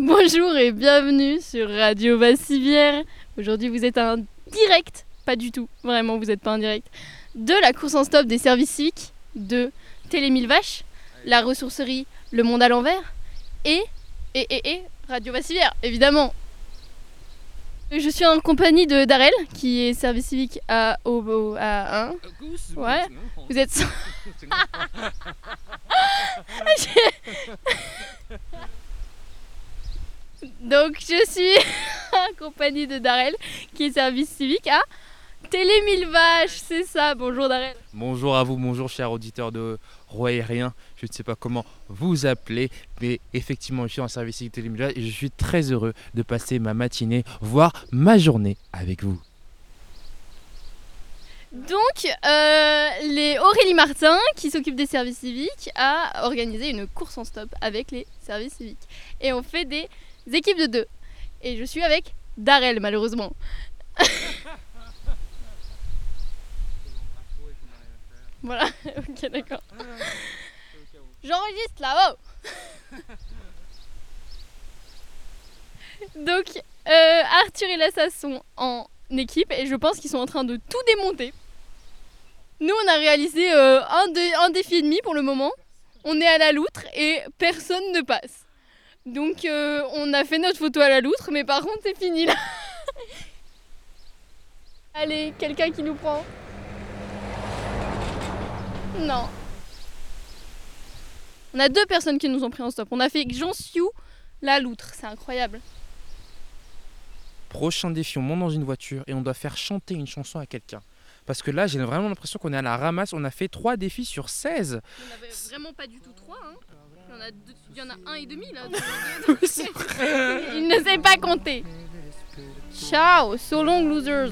Bonjour et bienvenue sur Radio Bassivière. Aujourd'hui vous êtes en direct, pas du tout, vraiment vous n'êtes pas en direct, de la course en stop des services civiques de Télé 1000 Vaches, la ressourcerie Le Monde à l'envers et Radio Bassivière, évidemment. Je suis en compagnie de Darel, qui est service civique à 1. Ouais, vous êtes... Donc je suis en compagnie de Darel, qui est service civique à Télé 1000 Vaches, c'est ça. Bonjour Darel. Bonjour à vous, bonjour chers auditeurs de Roi Aérien. Je ne sais pas comment vous appeler, mais effectivement je suis en service civique Télé 1000 Vaches et je suis très heureux de passer ma matinée, voire ma journée avec vous. Donc les Aurélie Martin, qui s'occupe des services civiques, a organisé une course en stop avec les services civiques. Et on fait des équipes de 2. Et je suis avec Darel, malheureusement. Voilà, ok, d'accord. J'enregistre là-haut. Donc, Arthur et Lassa sont en équipe et je pense qu'ils sont en train de tout démonter. Nous, on a réalisé un défi et demi pour le moment. On est à la loutre et personne ne passe. Donc, on a fait notre photo à la loutre, mais par contre, c'est fini là. Allez, quelqu'un qui nous prend? Non. On a 2 personnes qui nous ont pris en stop. On a fait Jean-Siou, la loutre, c'est incroyable. Prochain défi, on monte dans une voiture et on doit faire chanter une chanson à quelqu'un. Parce que là, j'ai vraiment l'impression qu'on est à la ramasse. On a fait 3 défis sur 16. On n'avait vraiment pas du tout 3. Hein. Il y en a 1 et demi là. Il ne sait pas compter. Ciao, so long losers.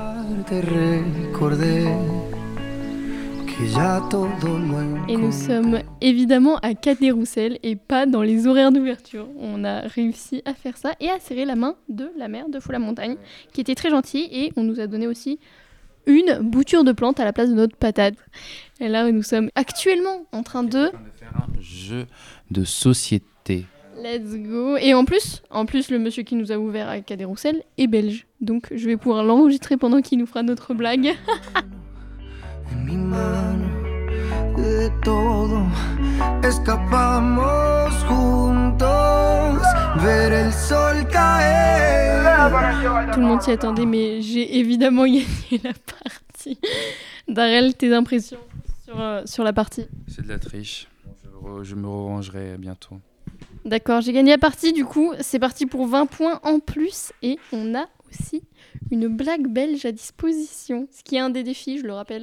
Et nous sommes évidemment à Cadet-Roussel et pas dans les horaires d'ouverture. On a réussi à faire ça et à serrer la main de la maire de Faux-la-Montagne, qui était très gentille, et on nous a donné aussi une bouture de plante à la place de notre patate. Et là, nous sommes actuellement en train de faire un jeu de société. Let's go. Et en plus, le monsieur qui nous a ouvert à Cadet-Roussel est belge. Donc je vais pouvoir l'enregistrer pendant qu'il nous fera notre blague. Tout le monde s'y attendait, mais j'ai évidemment gagné la partie. Darel, tes impressions sur la partie? C'est de la triche. Je me revancherai bientôt. D'accord, j'ai gagné la partie, du coup, c'est parti pour 20 points en plus. Et on a aussi une blague belge à disposition, ce qui est un des défis, je le rappelle.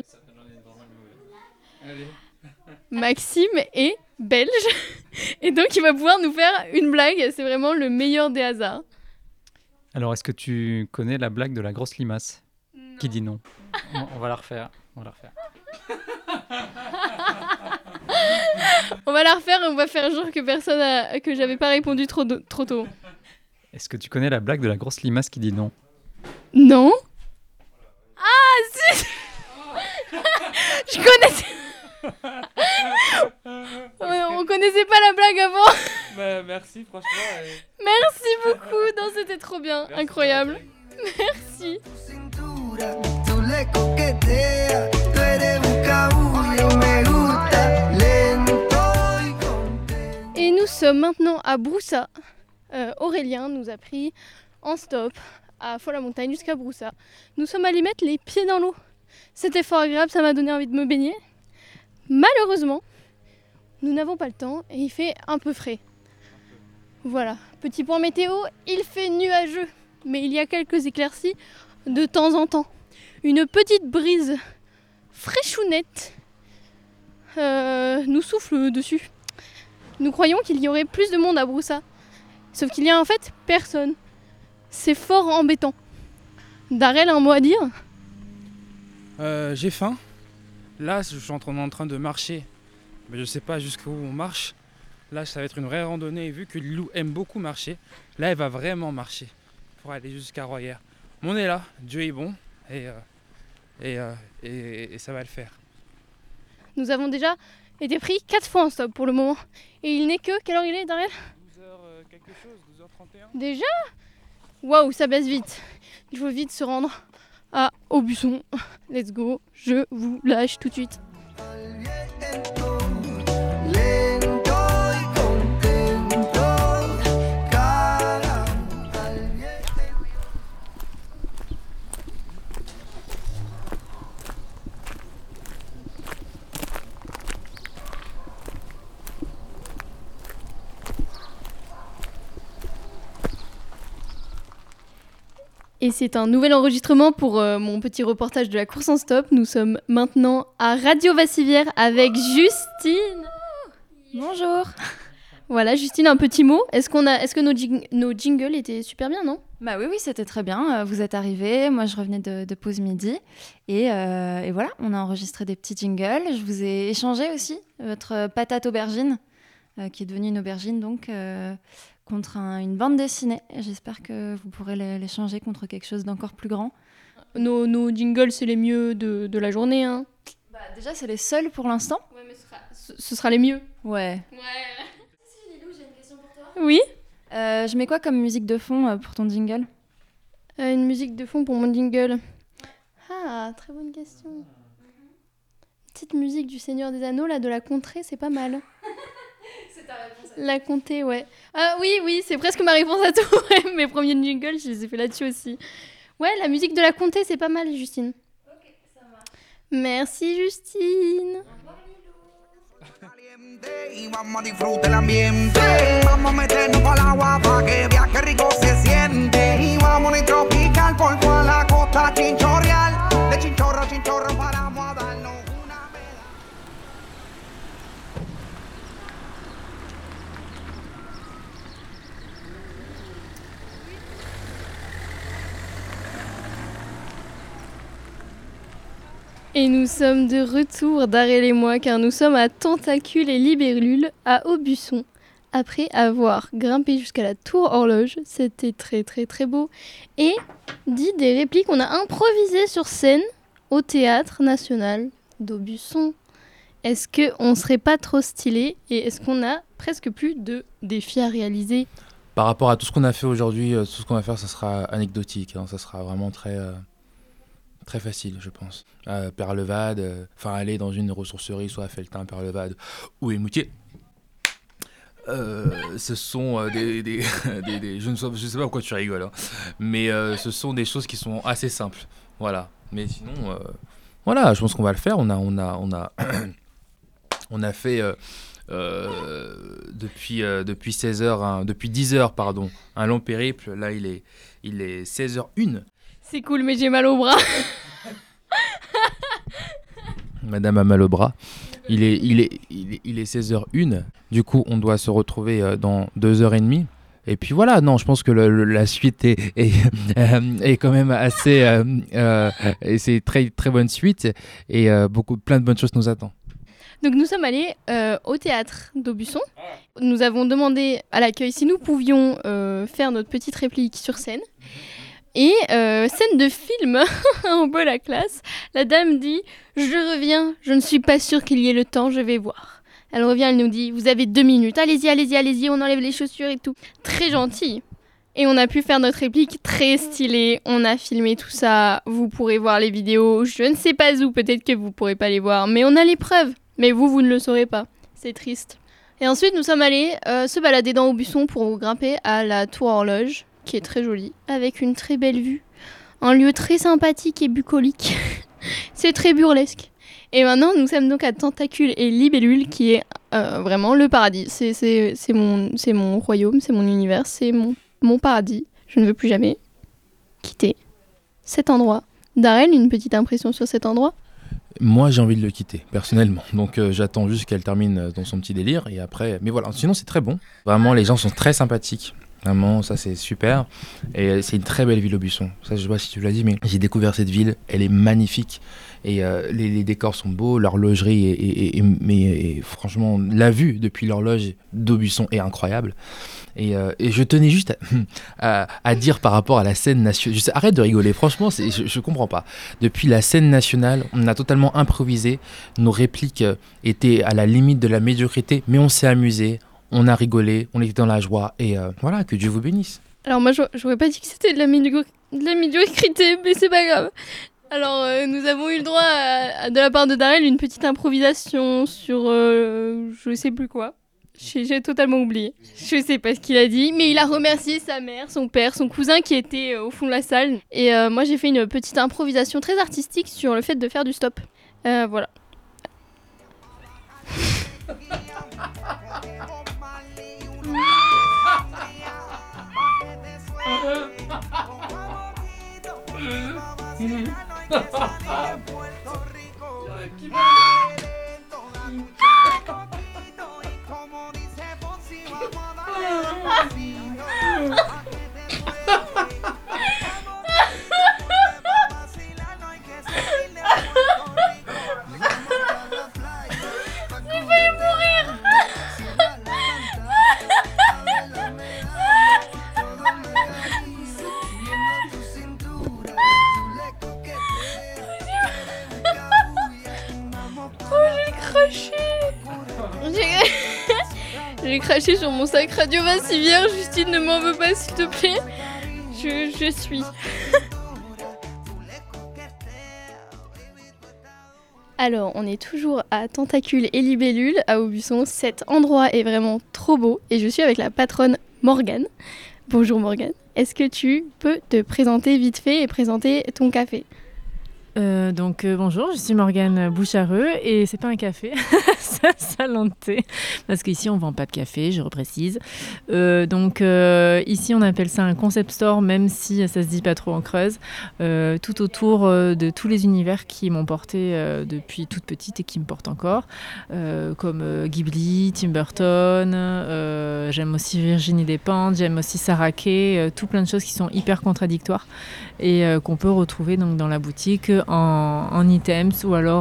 Maxime est belge, et donc il va pouvoir nous faire une blague. C'est vraiment le meilleur des hasards. Alors, est-ce que tu connais la blague de la grosse limace qui dit non? On va la refaire. On va la refaire et on va faire genre que j'avais pas répondu trop tôt. Est-ce que tu connais la blague de la grosse limace qui dit non? Non. Ah si. Je connaissais. On connaissait pas la blague avant. Bah, merci, franchement. Merci beaucoup. Non, c'était trop bien. Merci, incroyable. Merci. Et nous sommes maintenant à Broussa. Aurélien nous a pris en stop à Faux-la-Montagne jusqu'à Broussa. Nous sommes allés mettre les pieds dans l'eau. C'était fort agréable, ça m'a donné envie de me baigner. Malheureusement, nous n'avons pas le temps et il fait un peu frais. Voilà, petit point météo, il fait nuageux, mais il y a quelques éclaircies de temps en temps. Une petite brise fraîchounette nous souffle dessus. Nous croyons qu'il y aurait plus de monde à Broussa, sauf qu'il y a en fait personne. C'est fort embêtant. Darel, un mot à dire? J'ai faim. Là, je suis en train de marcher. Mais je sais pas jusqu'où on marche. Là, ça va être une vraie randonnée. Et vu que Lilou aime beaucoup marcher, là, elle va vraiment marcher pour aller jusqu'à Royer. Mais on est là, Dieu est bon et ça va le faire. Nous avons déjà été pris 4 fois en stop pour le moment. Et il n'est que... Quelle heure il est, Darel? 12h quelque chose, 12h31. Déjà? Waouh, ça baisse vite. Il faut vite se rendre à Aubusson. Let's go, je vous lâche tout de suite. Et c'est un nouvel enregistrement pour mon petit reportage de la course en stop. Nous sommes maintenant à Radio Vassivière avec Justine. Bonjour. Voilà, Justine, un petit mot. Est-ce que nos jingles étaient super bien, non? Bah oui, c'était très bien. Vous êtes arrivés, moi je revenais de pause midi. Et voilà, on a enregistré des petits jingles. Je vous ai échangé aussi votre patate aubergine, qui est devenue une aubergine donc... contre une bande dessinée. J'espère que vous pourrez l'échanger contre quelque chose d'encore plus grand. Nos jingles, c'est les mieux de la journée. Hein. Bah, déjà, c'est les seuls pour l'instant. Ouais, mais ce sera les mieux. Ouais. J'ai une question pour toi. Oui. Je mets quoi comme musique de fond pour ton jingle? Une musique de fond pour mon jingle. Ah, très bonne question. Petite musique du Seigneur des Anneaux, là, de la contrée, c'est pas mal. C'est ta réponse. La comté, ouais. Ah oui, c'est presque ma réponse à tout. Mes premiers jingles, je les ai fait là-dessus aussi. Ouais, la musique de la comté, c'est pas mal, Justine. Ok, ça marche. Merci, Justine. Y vamos a disfrutar el ambiente. Vamos a meternos para el agua para que viaje rico se siente. Y vamos a tropical por toda la costa chinchorreal. De chinchorro a chinchorro paramos a darnos una vela. Et nous sommes de retour d'Arrêt-les-moi car nous sommes à Tentacules et Libellules à Aubusson. Après avoir grimpé jusqu'à la tour horloge, c'était très très très beau. Et dit des répliques, on a improvisé sur scène au Théâtre National d'Aubusson. Est-ce qu'on serait pas trop stylé et est-ce qu'on a presque plus de défis à réaliser? Par rapport à tout ce qu'on a fait aujourd'hui, tout ce qu'on va faire, ça sera anecdotique. Hein, ça sera vraiment très facile, je pense. Père-Levade, aller dans une ressourcerie, soit à Felletin, Père-Levade ou Émoutier. Ce sont je ne sais pas pourquoi tu rigoles, hein, mais ce sont des choses qui sont assez simples. Voilà. Mais sinon, voilà, je pense qu'on va le faire. On a fait depuis 16 heures, depuis 10 heures, pardon, un long périple. Là, il est 16h01. C'est cool, mais j'ai mal au bras. Madame a mal au bras. Il est 16h01. Du coup, on doit se retrouver dans 2h30. Et puis voilà, non, je pense que la suite est quand même assez... et c'est très, très bonne suite. Et plein de bonnes choses nous attendent. Donc nous sommes allés au théâtre d'Aubusson. Nous avons demandé à l'accueil si nous pouvions faire notre petite réplique sur scène. Et scène de film, un peu la classe, la dame dit « Je reviens, je ne suis pas sûre qu'il y ait le temps, je vais voir ». Elle revient, elle nous dit « Vous avez 2 minutes, allez-y, on enlève les chaussures et tout ». Très gentil. Et on a pu faire notre réplique très stylée, on a filmé tout ça, vous pourrez voir les vidéos, je ne sais pas où, peut-être que vous ne pourrez pas les voir, mais on a les preuves. Mais vous ne le saurez pas, c'est triste. Et ensuite, nous sommes allés se balader dans Aubusson pour grimper à la tour horloge, qui est très jolie, avec une très belle vue. Un lieu très sympathique et bucolique. C'est très burlesque. Et maintenant, nous sommes donc à Tentacules et Libellules, qui est vraiment le paradis. C'est mon royaume, c'est mon univers, c'est mon paradis. Je ne veux plus jamais quitter cet endroit. Darrell, une petite impression sur cet endroit? Moi, j'ai envie de le quitter, personnellement. Donc, j'attends juste qu'elle termine dans son petit délire. Et après, mais voilà, sinon, c'est très bon. Vraiment, les gens sont très sympathiques. Vraiment, ça c'est super. Et c'est une très belle ville, Aubusson. Ça, je sais pas si tu l'as dit, mais j'ai découvert cette ville. Elle est magnifique. Et les décors sont beaux. L'horlogerie est franchement, la vue depuis l'horloge d'Aubusson est incroyable. Et je tenais juste à dire par rapport à la scène nationale. Arrête de rigoler, franchement, je comprends pas. Depuis la scène nationale, on a totalement improvisé. Nos répliques étaient à la limite de la médiocrité, mais on s'est amusé. on a rigolé, on était dans la joie et voilà, que Dieu vous bénisse. Alors moi, j'aurais pas dit que c'était de la médiocrité, mais c'est pas grave. Alors, nous avons eu le droit, de la part de Darrell, une petite improvisation sur je sais plus quoi. J'ai totalement oublié. Je sais pas ce qu'il a dit, mais il a remercié sa mère, son père, son cousin qui était au fond de la salle. Et moi, j'ai fait une petite improvisation très artistique sur le fait de faire du stop. Voilà. J'ai craché sur mon sac Radio Vassivière. Justine, ne m'en veux pas, s'il te plaît. Je suis. Alors, on est toujours à Tentacules et Libellules, à Aubusson. Cet endroit est vraiment trop beau et je suis avec la patronne Morgane. Bonjour Morgane. Est-ce que tu peux te présenter vite fait et présenter ton café ? Bonjour, je suis Morgane Bouchareux et c'est pas un café, c'est un salon de thé parce qu'ici on vend pas de café, je reprécise. Ici on appelle ça un concept store, même si ça se dit pas trop en Creuse, tout autour de tous les univers qui m'ont porté depuis toute petite et qui me portent encore, comme Ghibli, Tim Burton, j'aime aussi Virginie Despentes, j'aime aussi Sarah Kay, tout plein de choses qui sont hyper contradictoires et qu'on peut retrouver donc dans la boutique en items ou alors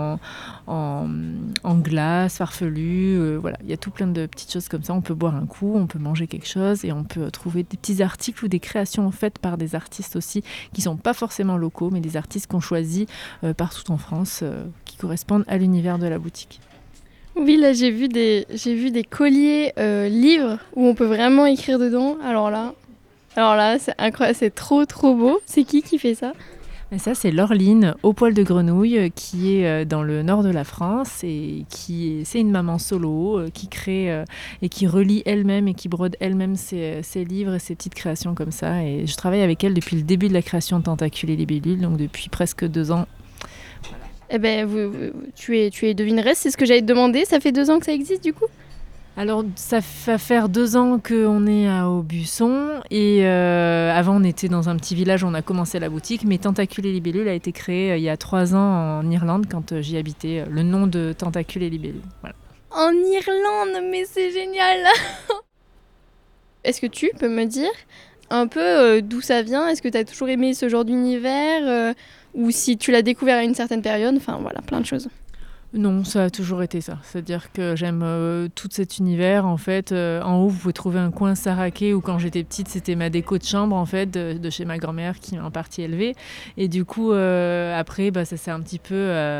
en glace farfelue. Voilà, il y a tout plein de petites choses comme ça. On peut boire un coup, on peut manger quelque chose et on peut trouver des petits articles ou des créations faites par des artistes aussi qui sont pas forcément locaux, mais des artistes qu'on choisit partout en France qui correspondent à l'univers de la boutique. Oui, là j'ai vu des colliers livres où on peut vraiment écrire dedans. Alors là, c'est incroyable, c'est trop beau. C'est qui fait ça ? Et ça, c'est Laureline au poil de grenouille qui est dans le nord de la France et c'est une maman solo qui crée et qui relie elle-même et qui brode elle-même ses livres et ses petites créations comme ça. Et je travaille avec elle depuis le début de la création de Tentacules et Libellules, donc depuis presque 2 ans. Eh ben, tu es devineresse, c'est ce que j'allais te demander. Ça fait 2 ans que ça existe du coup ? Alors, ça va faire 2 ans qu'on est à Aubusson et avant on était dans un petit village où on a commencé la boutique, mais Tentacules et Libellules a été créé il y a 3 ans en Irlande quand j'y habitais, le nom de Tentacules et Libellules. Voilà. En Irlande, mais c'est génial. Est-ce que tu peux me dire un peu d'où ça vient ? Est-ce que tu as toujours aimé ce genre d'univers ou si tu l'as découvert à une certaine période ? Enfin voilà, plein de choses. Non, ça a toujours été ça. C'est-à-dire que j'aime tout cet univers. En fait, en haut, vous pouvez trouver un coin Sarah Kay où quand j'étais petite, c'était ma déco de chambre en fait, de chez ma grand-mère qui m'a en partie élevée. Et du coup, après, ça s'est un petit peu,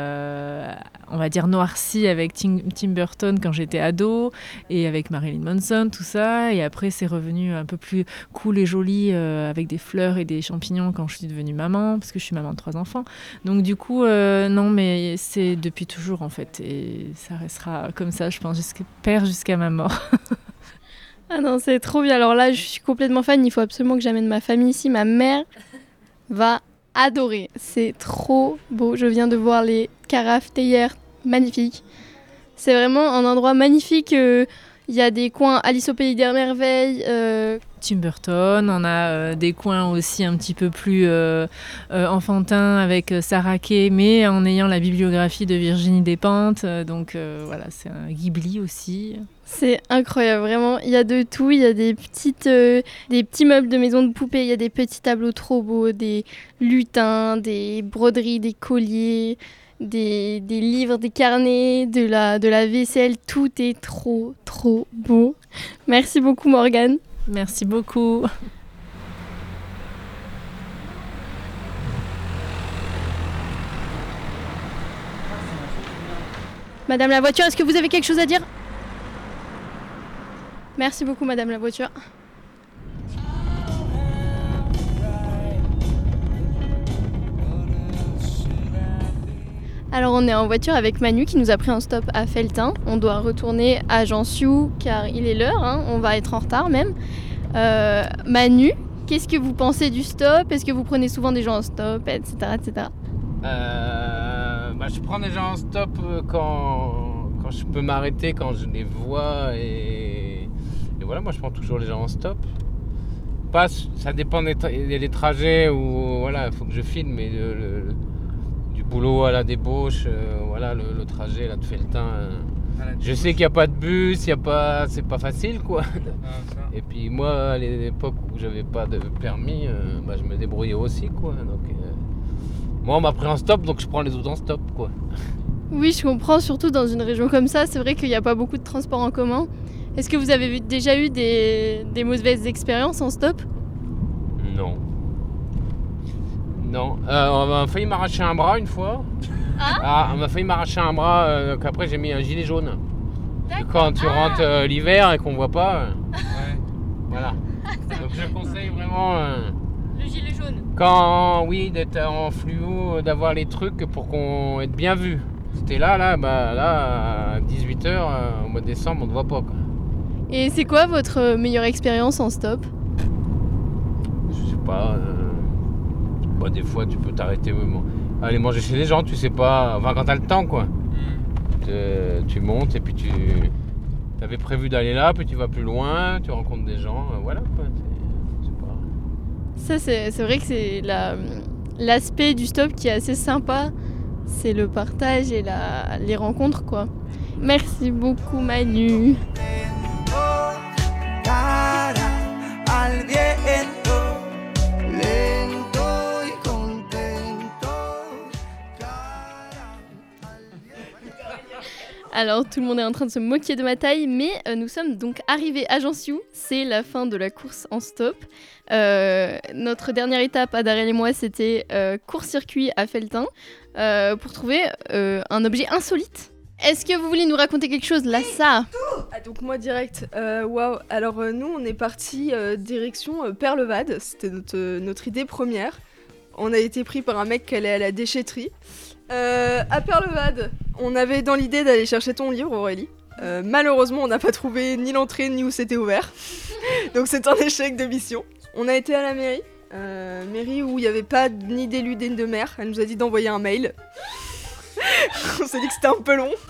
on va dire, noirci avec Tim Burton quand j'étais ado et avec Marilyn Manson, tout ça. Et après, c'est revenu un peu plus cool et joli avec des fleurs et des champignons quand je suis devenue maman, parce que je suis maman de 3 enfants. Donc du coup, non, mais c'est depuis toujours en fait, et ça restera comme ça, je pense, jusqu'à ma mort. Ah non, c'est trop bien. Alors là, je suis complètement fan. Il faut absolument que j'amène ma famille ici. Ma mère va adorer. C'est trop beau. Je viens de voir les carafes théières magnifiques. C'est vraiment un endroit magnifique. Il y a des coins Alice au pays des merveilles. Tim Burton, on a des coins aussi un petit peu plus enfantins avec Sarah Kay, mais en ayant la bibliographie de Virginie Despentes. Voilà, c'est un Ghibli aussi. C'est incroyable, vraiment. Il y a de tout. Il y a des petits meubles de maison de poupée. Il y a des petits tableaux trop beaux, des lutins, des broderies, des colliers, des livres, des carnets, de la vaisselle. Tout est trop beau. Merci beaucoup, Morgane. Merci beaucoup. Madame la voiture, est-ce que vous avez quelque chose à dire ? Merci beaucoup Madame la voiture. Alors on est en voiture avec Manu qui nous a pris un stop à Felletin. On doit retourner à Jansiou car il est l'heure, on va être en retard même. Manu, qu'est-ce que vous pensez du stop? Est-ce que vous prenez souvent des gens en stop, etc. etc. Je prends des gens en stop quand je peux m'arrêter, quand je les vois et voilà, moi je prends toujours les gens en stop. Ça dépend des trajets où voilà, il faut que je filme, mais du boulot à la débauche, voilà, le trajet là de Felletin. Je sais qu'il n'y a pas de bus, c'est pas facile quoi. Et puis moi à l'époque où j'avais pas de permis, je me débrouillais aussi quoi. Donc, moi on m'a pris en stop, donc je prends les autres en stop quoi. Oui, je comprends, surtout dans une région comme ça, c'est vrai qu'il n'y a pas beaucoup de transports en commun. Est-ce que vous avez déjà eu des mauvaises expériences en stop? Non. On m'a failli m'arracher un bras une fois. On m'a failli m'arracher un bras, qu'après j'ai mis un gilet jaune. Quand tu rentres l'hiver et qu'on voit pas. Voilà. Donc je conseille vraiment. Le gilet jaune. D'être en fluo, d'avoir les trucs pour qu'on être bien vu. C'était là, à 18h au mois de décembre, on ne voit pas quoi. Et c'est quoi votre meilleure expérience en stop? Je sais pas. Des fois tu peux t'arrêter, aller manger chez les gens, tu sais pas. Enfin quand t'as le temps quoi. Tu montes et puis tu avais prévu d'aller là, puis tu vas plus loin, tu rencontres des gens, voilà quoi. Ça c'est vrai que c'est l'aspect du stop qui est assez sympa, c'est le partage et les rencontres quoi. Merci beaucoup Manu. Alors tout le monde est en train de se moquer de ma taille, mais nous sommes donc arrivés à Jansiou, c'est la fin de la course en stop. Notre dernière étape à Dariel et moi, c'était court-circuit à Felletin pour trouver un objet insolite. Est-ce que vous voulez nous raconter quelque chose là, ça? Donc moi direct, waouh. Alors nous on est parti direction Perlevade, c'était notre idée première. On a été pris par un mec qui allait à la déchetterie. À Perlevade, on avait dans l'idée d'aller chercher ton livre, Aurélie. Malheureusement, on n'a pas trouvé ni l'entrée ni où c'était ouvert. Donc c'est un échec de mission. On a été à la mairie, mairie où il n'y avait pas ni d'élu ni de maire. Elle nous a dit d'envoyer un mail. On s'est dit que c'était un peu long.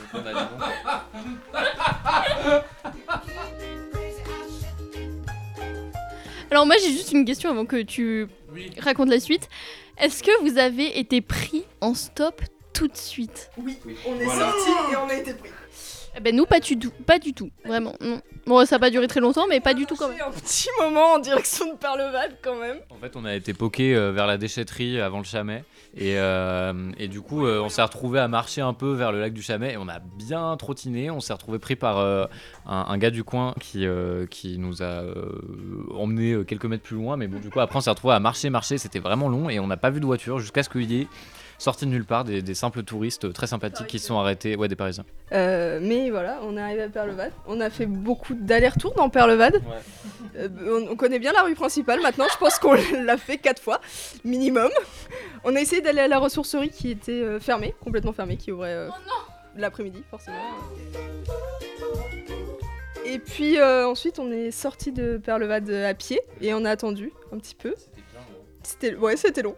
Alors moi j'ai juste une question avant que tu racontes la suite. Est-ce que vous avez été pris en stop tout de suite? Oui, on est sortis et on a été pris. Nous pas du tout, vraiment. Non. Bon, ça n'a pas duré très longtemps, mais pas du tout quand même. Un petit moment en direction de Perlevade quand même. En fait, on a été poqué vers la déchetterie avant le Chamet. Et du coup, on s'est retrouvé à marcher un peu vers le lac du Chamet. Et on a bien trottiné. On s'est retrouvé pris par un gars du coin qui nous a emmené quelques mètres plus loin. Mais bon, du coup, après, on s'est retrouvé à marcher. C'était vraiment long. Et on n'a pas vu de voiture jusqu'à ce qu'il y ait sorti de nulle part des simples touristes très sympathiques qui se sont arrêtés. Ouais, des Parisiens. Mais voilà, on est arrivé à Perlevade. On a fait beaucoup d'allers-retours dans Perlevade. Ouais. On connaît bien la rue principale maintenant. Je pense qu'on l'a fait 4 fois, minimum. On a essayé d'aller à la ressourcerie qui était fermée, complètement fermée, qui ouvrait l'après-midi, forcément. Et puis ensuite, on est sorti de Perlevade à pied et on a attendu un petit peu. C'était long.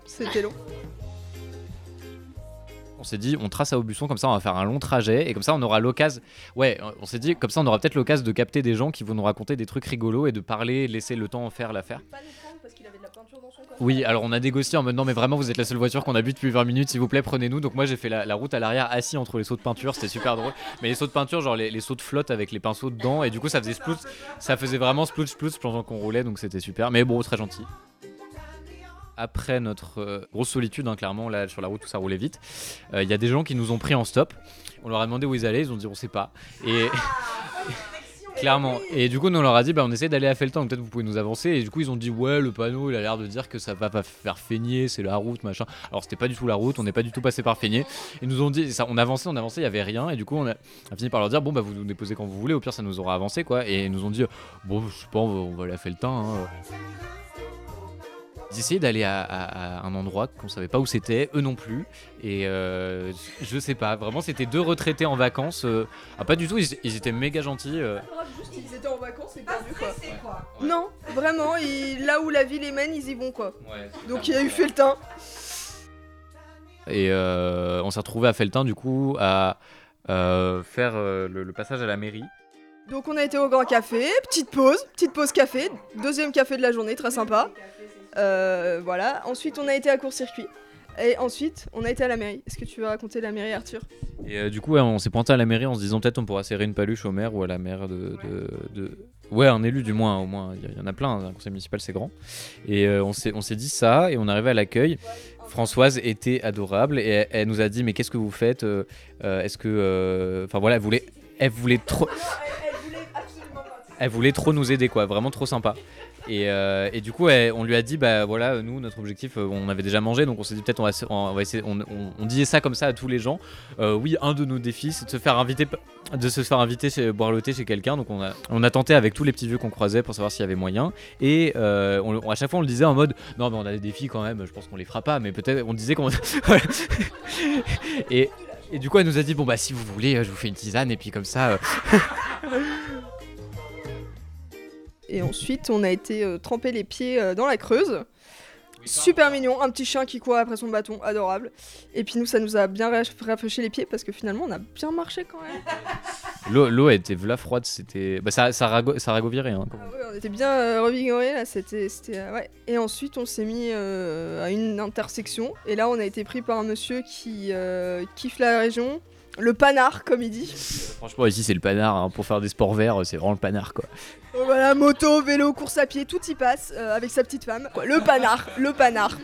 On s'est dit, on trace à Aubusson, comme ça on va faire un long trajet et comme ça on aura l'occasion. Ouais, on s'est dit, comme ça on aura peut-être l'occasion de capter des gens qui vont nous raconter des trucs rigolos et de parler, laisser le temps faire l'affaire. Pas les prendre parce qu'il avait de la peinture dans son coffre. Oui, alors on a négocié en mode non, mais vraiment vous êtes la seule voiture qu'on a bu depuis 20 minutes, s'il vous plaît, prenez-nous. Donc moi j'ai fait la route à l'arrière, assis entre les seaux de peinture, c'était super drôle. Mais les seaux de peinture, genre les seaux de flotte avec les pinceaux dedans, et du coup ça faisait splout, ça faisait vraiment splout pendant qu'on roulait, donc c'était super. Mais bon, très gentil. Après notre grosse solitude, clairement, là sur la route où ça roulait vite, il y a des gens qui nous ont pris en stop. On leur a demandé où ils allaient, ils ont dit on sait pas. Clairement. Et du coup, nous on leur a dit, on essaie d'aller à Felletin, donc peut-être vous pouvez nous avancer. Et du coup, ils ont dit, ouais, le panneau, il a l'air de dire que ça va pas faire Feigné, c'est la route, machin. Alors, c'était pas du tout la route, on n'est pas du tout passé par Feigné. Ils nous ont dit, ça, on avançait, il y avait rien. Et du coup, on a fini par leur dire, vous nous déposez quand vous voulez, au pire, ça nous aura avancé, quoi. Et ils nous ont dit, je sais pas, on va aller à Felletin. Hein. Ils essayaient d'aller à un endroit qu'on savait pas où c'était, eux non plus. Et je sais pas, vraiment c'était 2 retraités en vacances. Pas du tout, ils étaient méga gentils. Juste ils étaient en vacances et perdus quoi. Non, vraiment, là où la vie les mène, ils y vont quoi. Ouais, donc il y a eu Felletin. Et on s'est retrouvés à Felletin du coup à faire le passage à la mairie. Donc on a été au Grand Café, petite pause café, 2e café de la journée, très sympa. Voilà, ensuite on a été à court-circuit et ensuite on a été à la mairie. Est-ce que tu veux raconter la mairie, Arthur? Et du coup on s'est pointé à la mairie en se disant peut-être on pourra serrer une paluche au maire ou à la maire de... Ouais, un élu du moins, au moins il y en a plein, un conseil municipal c'est grand. Et on s'est dit ça et on est arrivé à l'accueil. Françoise était adorable et elle nous a dit mais qu'est-ce que vous faites, est-ce que... Enfin voilà, elle voulait trop... Elle voulait trop nous aider quoi, vraiment trop sympa. Et du coup on lui a dit voilà, nous notre objectif, on avait déjà mangé donc on s'est dit peut-être on va essayer, on disait ça comme ça à tous les gens. Oui, un de nos défis c'est de se faire inviter boire le thé chez quelqu'un, donc on a tenté avec tous les petits vieux qu'on croisait pour savoir s'il y avait moyen. Et à chaque fois on le disait en mode non mais on a des défis quand même, je pense qu'on les fera pas, mais peut-être on disait qu'on et du coup elle nous a dit si vous voulez je vous fais une tisane et puis comme ça Et ensuite, on a été tremper les pieds dans la Creuse. Super mignon, un petit chien qui court après son bâton, adorable. Et puis nous, ça nous a bien rafraîchi les pieds parce que finalement, on a bien marché quand même. L'eau était v'là froide, c'était... ça ragovirait. Hein, ouais, on était bien revigorés, là, c'était ouais. Et ensuite, on s'est mis à une intersection. Et là, on a été pris par un monsieur qui kiffe la région. Le panard, comme il dit. Franchement, ici, c'est le panard. Hein. Pour faire des sports verts, c'est vraiment le panard, quoi. Voilà, moto, vélo, course à pied, tout y passe avec sa petite femme. Quoi, le panard.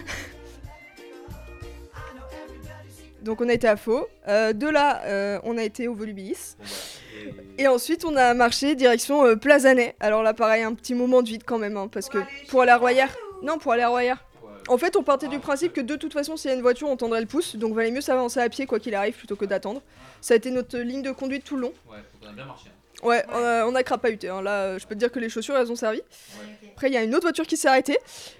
Donc on a été à Faux. De là, on a été au Volubilis. Et ensuite, on a marché direction Plazanet. Alors là, pareil, un petit moment de vide quand même, hein, parce que pour aller à Royère. Non, pour aller à Royère. En fait, on partait du principe que de toute façon, s'il y a une voiture, on tendrait le pouce. Donc, valait mieux s'avancer à pied, quoi qu'il arrive, plutôt que d'attendre. Ça a été notre ligne de conduite tout le long. Ouais, on a bien marché. Hein. Ouais, on a crapahuté. Hein. Là, je peux te dire que les chaussures, elles ont servi. Ouais. Après, il y a une autre voiture qui s'est arrêtée.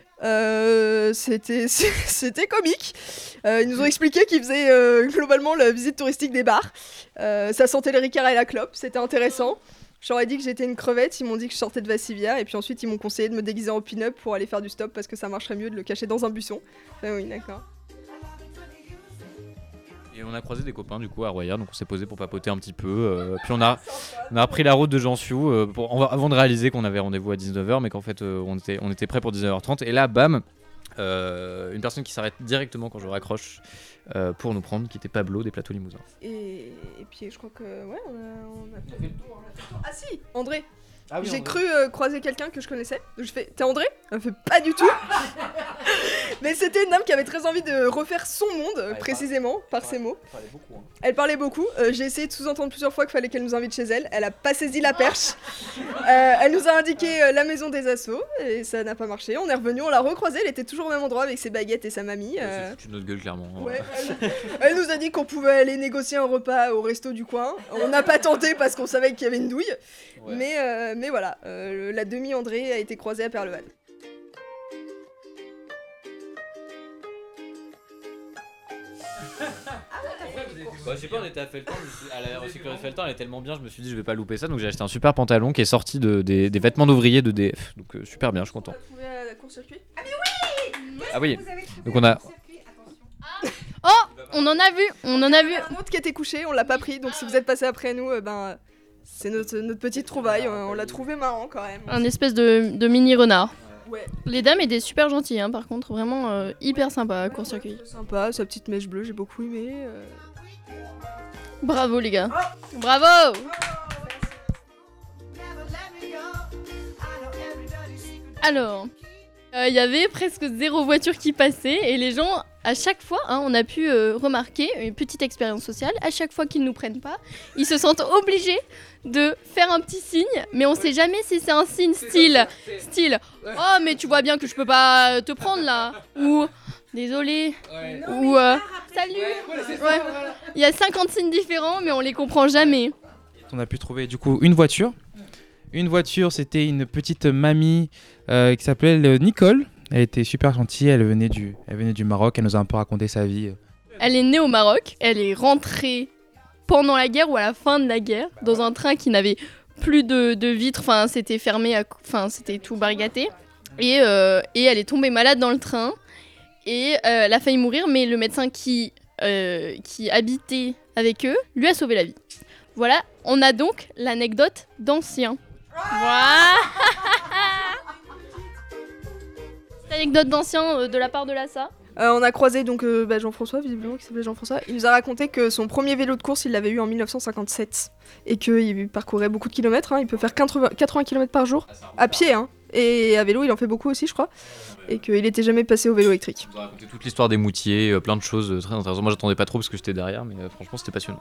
C'était comique. Ils nous ont expliqué qu'ils faisaient globalement la visite touristique des bars. Ça sentait le Ricard et la clope. C'était intéressant. J'aurais dit que j'étais une crevette, ils m'ont dit que je sortais de Vassivière et puis ensuite ils m'ont conseillé de me déguiser en pin-up pour aller faire du stop parce que ça marcherait mieux de le cacher dans un buisson. Oui, d'accord. Et on a croisé des copains du coup à Royère, donc on s'est posé pour papoter un petit peu. Puis on a repris la route de Jansiou avant de réaliser qu'on avait rendez-vous à 19h, mais qu'en fait on était prêt pour 19h30. Et là, bam, une personne qui s'arrête directement quand je raccroche pour nous prendre, qui était Pablo des Plateaux Limousins. Et puis je crois que ouais, on a fait le tour. Ah si, André. Ah oui, j'ai cru croiser quelqu'un que je connaissais. Donc je fais, t'es André? Elle fait pas du tout. Mais c'était une dame qui avait très envie de refaire son monde, précisément, par ses mots. Elle parlait beaucoup. Hein. Elle parlait beaucoup. J'ai essayé de sous-entendre plusieurs fois qu'il fallait qu'elle nous invite chez elle. Elle a pas saisi la perche. Elle nous a indiqué la maison des assos et ça n'a pas marché. On est revenu, on l'a recroisée. Elle était toujours au même endroit avec ses baguettes et sa mamie. C'est foutu de notre gueule, clairement. Ouais, elle nous a dit qu'on pouvait aller négocier un repas au resto du coin. On n'a pas tenté parce qu'on savait qu'il y avait une douille. Ouais. Mais voilà, la demi-André a été croisée à Perleval. Je sais pas, on était à Felletin, à la recyclerie de Felletin, elle est tellement bien, je me suis dit je vais pas louper ça, donc j'ai acheté un super pantalon qui est sorti des vêtements d'ouvriers de DF, donc super bien, je suis content. On l'a trouvé à la court-circuit. Ah mais oui, ah oui, donc on a... Oh, on en a vu. Un autre qui était couché, on l'a pas pris, donc si vous êtes passé après nous, c'est notre petite trouvaille, on l'a trouvé marrant quand même. Un espèce de mini renard. Ouais. Les dames étaient super gentilles, hein, par contre, vraiment hyper sympa à court-circuit. Sympa, sa petite mèche bleue, j'ai beaucoup aimé. Bravo les gars. Bravo. Alors, il y avait presque 0 voiture qui passait et les gens à chaque fois, on a pu remarquer une petite expérience sociale. À chaque fois qu'ils nous prennent pas, ils se sentent obligés de faire un petit signe, mais on sait jamais si c'est un signe style oh mais tu vois bien que je peux pas te prendre là, ou désolé, ou salut. Ouais. Il y a 50 signes différents, mais on les comprend jamais. On a pu trouver du coup une voiture. Une voiture, c'était une petite mamie qui s'appelait Nicole. Elle était super gentille, elle venait du Maroc, elle nous a un peu raconté sa vie. Elle est née au Maroc, elle est rentrée pendant la guerre ou à la fin de la guerre, dans un train qui n'avait plus de vitres, enfin c'était fermé, c'était tout barricaté. Et elle est tombée malade dans le train et elle a failli mourir, mais le médecin qui habitait avec eux lui a sauvé la vie. Voilà, on a donc l'anecdote d'Ancien. Voilà. Anecdote d'Ancien de la part de l'ASA. On a croisé donc Jean-François, visiblement, qui s'appelait Jean-François. Il nous a raconté que son premier vélo de course, il l'avait eu en 1957. Et qu'il parcourait beaucoup de kilomètres. Il peut faire 80 km par jour, à pied. Et à vélo, il en fait beaucoup aussi, je crois. Et qu'il n'était jamais passé au vélo électrique. Il nous a raconté toute l'histoire des moutiers, plein de choses très intéressantes. Moi, j'attendais pas trop parce que j'étais derrière, mais franchement, c'était passionnant.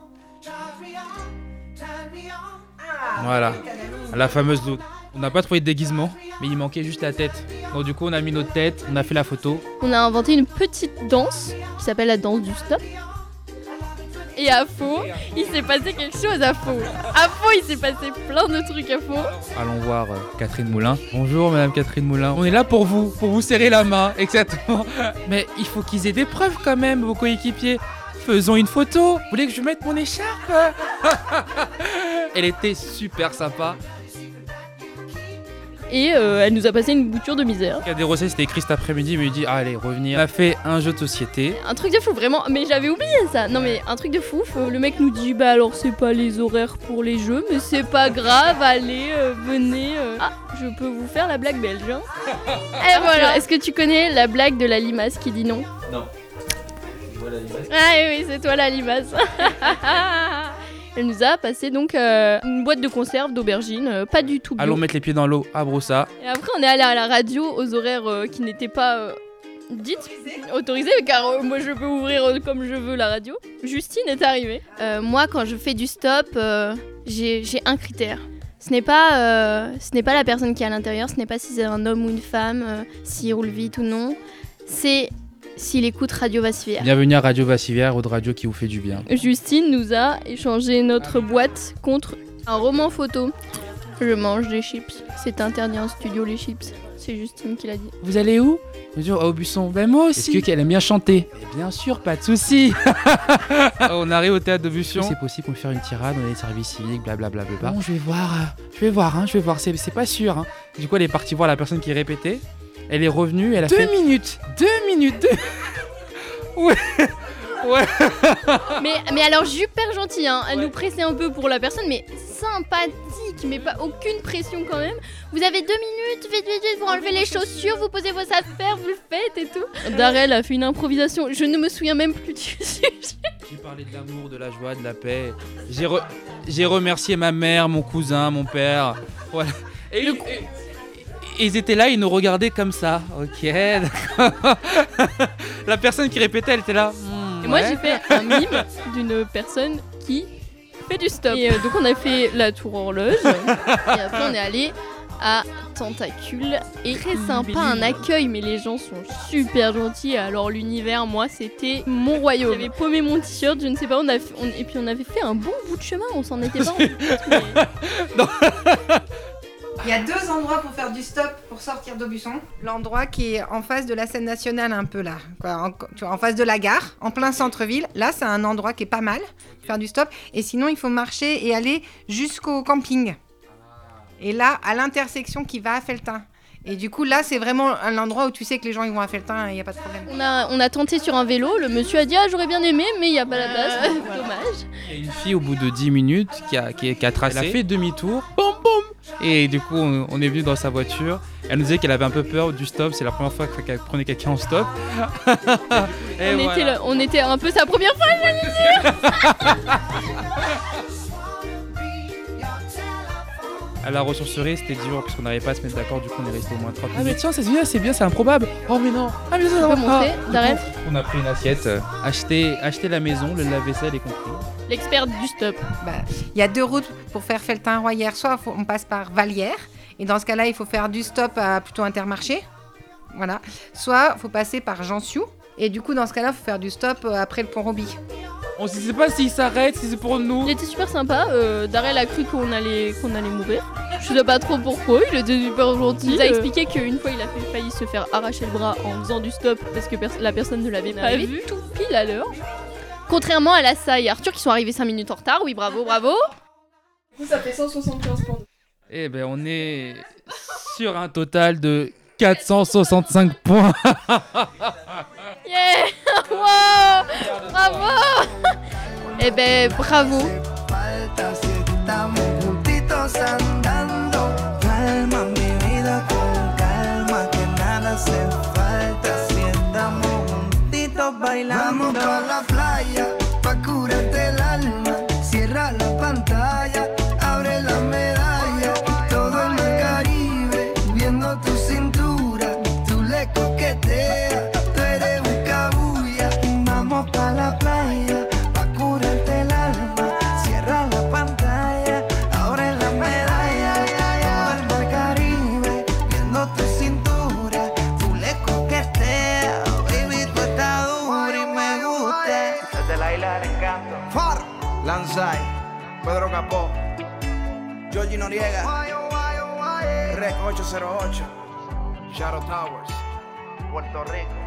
Voilà, la fameuse look. On n'a pas trouvé de déguisement, mais il manquait juste la tête. Donc du coup, on a mis notre tête, on a fait la photo. On a inventé une petite danse qui s'appelle la danse du stop. Et à Faux, il s'est passé quelque chose à Faux. À Faux, il s'est passé plein de trucs à Faux. Allons voir Catherine Moulin. Bonjour Madame Catherine Moulin. On est là pour vous serrer la main, exactement. Mais il faut qu'ils aient des preuves quand même, vos coéquipiers. Faisons une photo. Vous voulez que je mette mon écharpe? Elle était super sympa. Et elle nous a passé une bouture de misère. Cadet Rosset, c'était écrit cet après-midi, mais il dit allez, revenir. On a fait un jeu de société. Un truc de fou, vraiment. Mais j'avais oublié ça. Non, mais un truc de fou. Le mec nous dit alors c'est pas les horaires pour les jeux, mais c'est pas grave, allez, venez. Ah, je peux vous faire la blague belge. Et voilà. Est-ce que tu connais la blague de la limace qui dit non? Non. Ah oui, c'est toi la limace. Elle nous a passé donc une boîte de conserve d'aubergines, pas du tout bio. Allons mettre les pieds dans l'eau à Broussa. Et après on est allé à la radio aux horaires qui n'étaient pas autorisés, car moi je peux ouvrir comme je veux la radio. Justine est arrivée. Moi quand je fais du stop, j'ai un critère. Ce n'est pas la personne qui est à l'intérieur, ce n'est pas si c'est un homme ou une femme, s'il roule vite ou non. C'est s'il écoute Radio Vassivière. Bienvenue à Radio Vassivière, autre radio qui vous fait du bien. Justine nous a échangé notre boîte contre un roman photo. Je mange des chips. C'est interdit en studio les chips. C'est Justine qui l'a dit. Vous allez où? Au Buisson. Ben moi aussi. Est-ce qu'elle aime bien chanter? Bien sûr, pas de soucis. On arrive au théâtre de Buisson. C'est possible qu'on peut faire une tirade, on est service civique, blablabla. Bon, je vais voir. C'est pas sûr. Du coup, elle est partie voir la personne qui répétait. Elle est revenue, elle a fait 2 minutes. Ouais. Mais alors super gentille, elle nous pressait un peu pour la personne, mais sympathique, mais pas aucune pression quand même. Vous avez 2 minutes, vite, vous enlevez les chaussures, vous posez vos affaires, vous le faites et tout. Darel a fait une improvisation, je ne me souviens même plus du sujet. J'ai parlé de l'amour, de la joie, de la paix. J'ai remercié ma mère, mon cousin, mon père. Voilà. Et ils étaient là, ils nous regardaient comme ça. Ok, d'accord. La personne qui répétait, elle était là. Et moi, j'ai fait un mime d'une personne qui fait du stop. Et donc, on a fait la tour horloge. Et après, on est allé à Tentacule. Et très sympa, un accueil, mais les gens sont super gentils. Alors, l'univers, moi, c'était mon royaume. J'avais paumé mon t-shirt, je ne sais pas. Et puis, on avait fait un bon bout de chemin. On s'en était pas rendu compte. Non. Il y a 2 endroits pour faire du stop pour sortir d'Aubusson. L'endroit qui est en face de la scène nationale, un peu là, en face de la gare, en plein centre-ville. Là, c'est un endroit qui est pas mal pour faire du stop. Et sinon, il faut marcher et aller jusqu'au camping. Et là, à l'intersection qui va à Felletin. Et du coup, là, c'est vraiment un endroit où tu sais que les gens ils vont à Felletin et il n'y a pas de problème. On a tenté sur un vélo. Le monsieur a dit « Ah, j'aurais bien aimé, mais il n'y a pas la place. » Dommage. Il y a une fille, au bout de 10 minutes, qui a tracé. Elle a fait demi-tour. Boum, boum. Et du coup, on est venu dans sa voiture. Elle nous disait qu'elle avait un peu peur du stop. C'est la première fois qu'elle prenait quelqu'un en stop. On était un peu sa première fois, j'allais dire. À la ressourcerie, c'était dur parce qu'on n'arrivait pas à se mettre d'accord, du coup on est resté au moins 30 minutes. Ah mais tiens, c'est bien, c'est improbable. Oh mais non. Ah mais ça Tu peux montrer, Darrell? On a pris une assiette, acheter la maison, le lave-vaisselle et compris. L'expert du stop. Il y a 2 routes pour faire Felletin-Royère. Soit on passe par Vallière, et dans ce cas-là, il faut faire du stop à plutôt Intermarché. Voilà. Soit il faut passer par Jansiou, et du coup, dans ce cas-là, il faut faire du stop après le Pont-Roby. On ne sait pas s'il s'arrête, si c'est pour nous. Il était super sympa. Darrell a cru qu'on allait mourir. Je sais pas trop pourquoi, il était super gentil. Il nous a expliqué qu'une fois il a failli se faire arracher le bras en faisant du stop parce que la personne ne l'avait pas vu, tout pile à l'heure. Contrairement à Lassa et Arthur qui sont arrivés 5 minutes en retard. Oui, bravo. Du coup, ça fait 175 points. Eh ben, on est sur un total de 465 points. Yeah. Wow. Bravo. Eh ben, bravo. Vamos pa' la playa, pa' curarte el alma. Cierra la pantalla, abre la medalla. Todo el mar Caribe, viendo tu cintura. Tú le coqueteas, tú eres un cabuya. Vamos pa' la playa, pa' curarte el alma. Cierra la pantalla, abre la medalla. Todo el mar Caribe, viendo tu cintura. Tú le coqueteas, baby, tú estás dura y me gusta. Desde la isla del encanto. Far, Lanzai, Pedro Capó, Georgie Noriega, Rec 808, Shadow Towers, Puerto Rico.